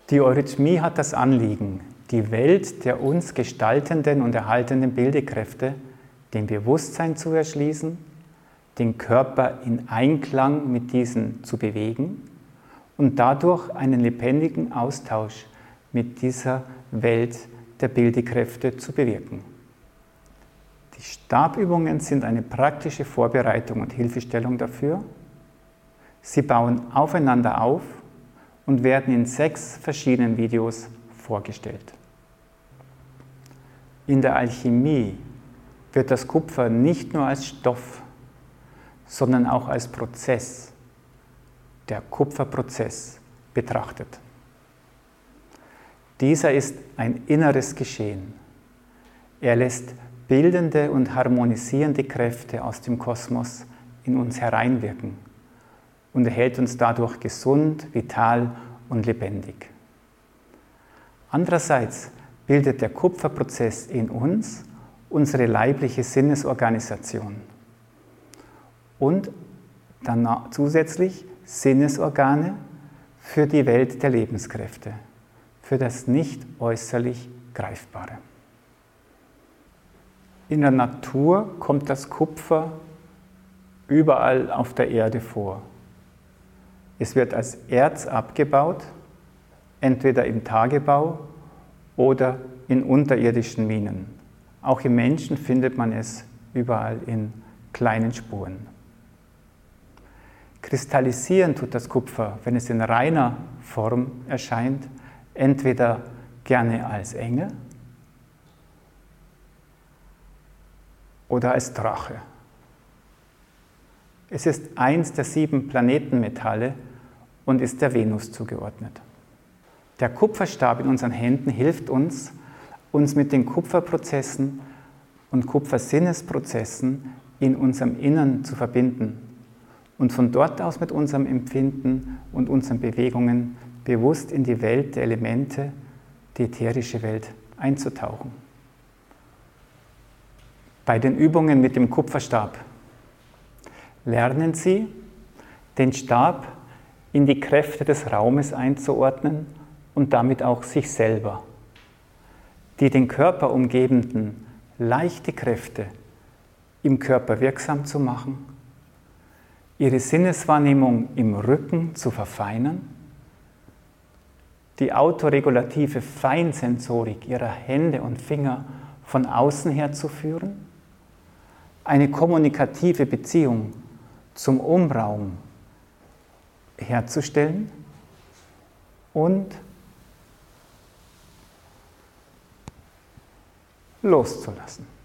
Die Eurythmie hat das Anliegen, die Welt der uns gestaltenden und erhaltenden Bildekräfte dem Bewusstsein zu erschließen, den Körper in Einklang mit diesen zu bewegen und dadurch einen lebendigen Austausch mit dieser Welt der Bildekräfte zu bewirken. Die Stabübungen sind eine praktische Vorbereitung und Hilfestellung dafür. Sie bauen aufeinander auf und werden in 6 verschiedenen Videos vorgestellt. In der Alchemie wird das Kupfer nicht nur als Stoff, sondern auch als Prozess, der Kupferprozess, betrachtet. Dieser ist ein inneres Geschehen. Er lässt bildende und harmonisierende Kräfte aus dem Kosmos in uns hereinwirken und erhält uns dadurch gesund, vital und lebendig. Andererseits bildet der Kupferprozess in uns unsere leibliche Sinnesorganisation und dann zusätzlich Sinnesorgane für die Welt der Lebenskräfte, für das nicht äußerlich Greifbare. In der Natur kommt das Kupfer überall auf der Erde vor. Es wird als Erz abgebaut, entweder im Tagebau oder in unterirdischen Minen. Auch im Menschen findet man es überall in kleinen Spuren. Kristallisieren tut das Kupfer, wenn es in reiner Form erscheint, entweder gerne als Engel oder als Drache. Es ist eins der 7 Planetenmetalle und ist der Venus zugeordnet. Der Kupferstab in unseren Händen hilft uns, uns mit den Kupferprozessen und Kupfersinnesprozessen in unserem Innern zu verbinden und von dort aus mit unserem Empfinden und unseren Bewegungen bewusst in die Welt der Elemente, die ätherische Welt, einzutauchen. Bei den Übungen mit dem Kupferstab lernen Sie, den Stab in die Kräfte des Raumes einzuordnen und damit auch sich selber. Die den Körper umgebenden leichte Kräfte im Körper wirksam zu machen, Ihre Sinneswahrnehmung im Rücken zu verfeinern, die autoregulative Feinsensorik Ihrer Hände und Finger von außen her zu führen, eine kommunikative Beziehung zum Umraum herzustellen und loszulassen.